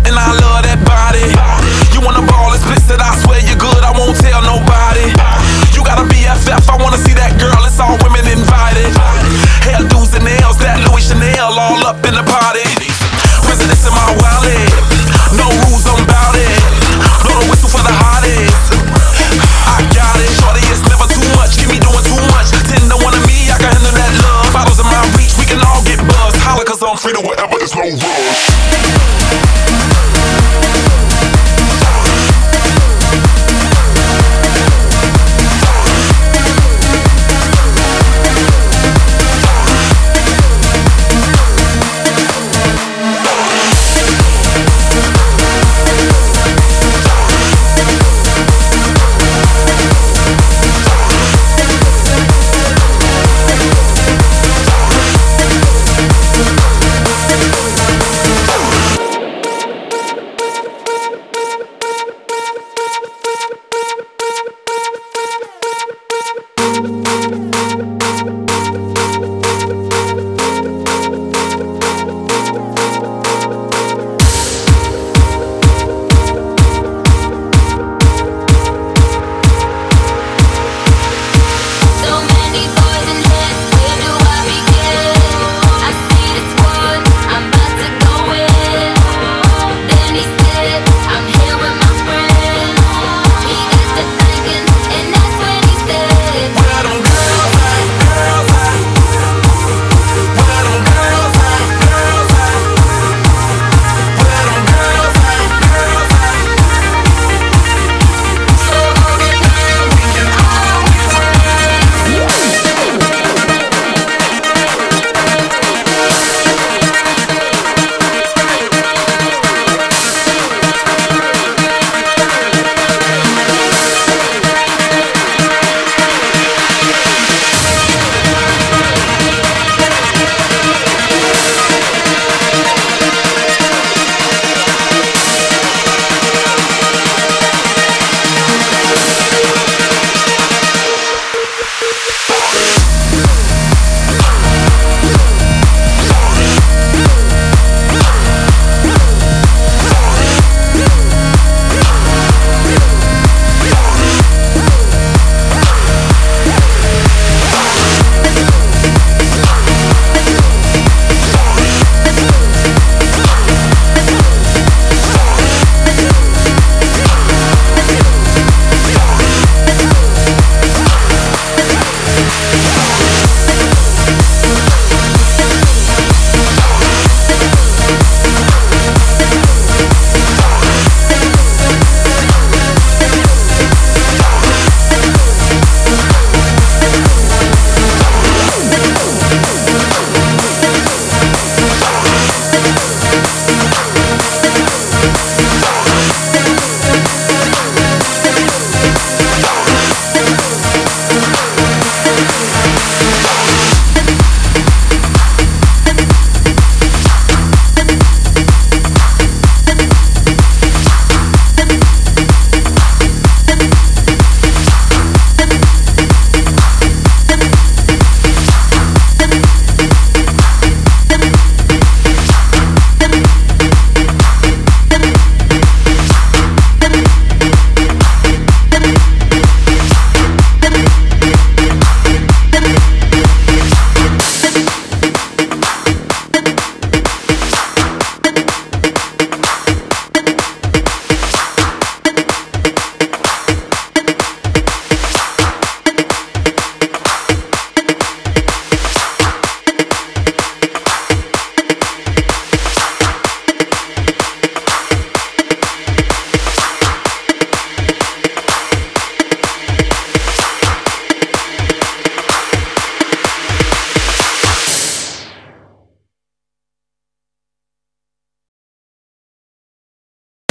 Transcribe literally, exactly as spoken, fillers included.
and I love that body. You wanna ball, it's blitzed, I swear you're good, I won't tell nobody. You got a B F F, I wanna see that girl, it's all women invited. Hairdos and nails, that Louis Chanel, all up in the party. Residents in my wallet, no rules, I'm bout it. Blow the whistle for the hottest. I got it, shorty, it's never too much. Keep me doing too much. Ten to one of me, I can handle that love. Bottles in my reach, we can all get buzzed. Holla, cause I'm free to wherever, it's no rush.